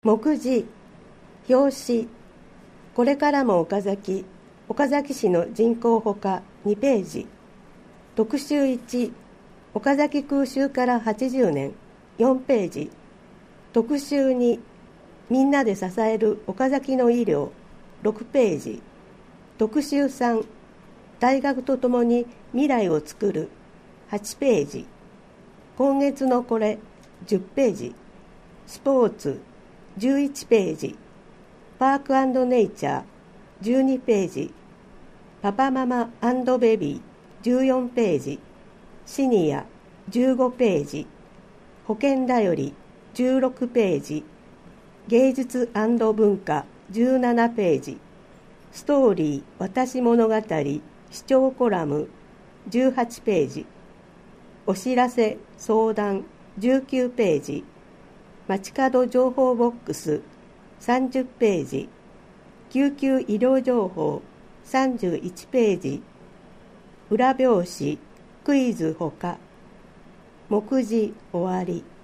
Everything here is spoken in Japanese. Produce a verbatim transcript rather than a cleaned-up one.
目次、表紙、これからも岡崎、岡崎市の人口保科にページ、特集いち、岡崎空襲からはちじゅうねんよんページ、特集に、みんなで支える岡崎の医療ろくページ、特集さん、大学とともに未来をつくるはちページ、今月のこれじゅっページ、スポーツじゅういちページ、パーク&ネイチャーじゅうにページ、パパママ&ベビーじゅうよんページ、シニアじゅうごページ、保健だよりじゅうろくページ、芸術&文化じゅうななページ、ストーリー私物語視聴コラムじゅうはちページ、お知らせ相談じゅうきゅうページ、街角情報ボックスさんじゅっページ、救急医療情報さんじゅういちページ、裏表紙クイズほか、目次終わり。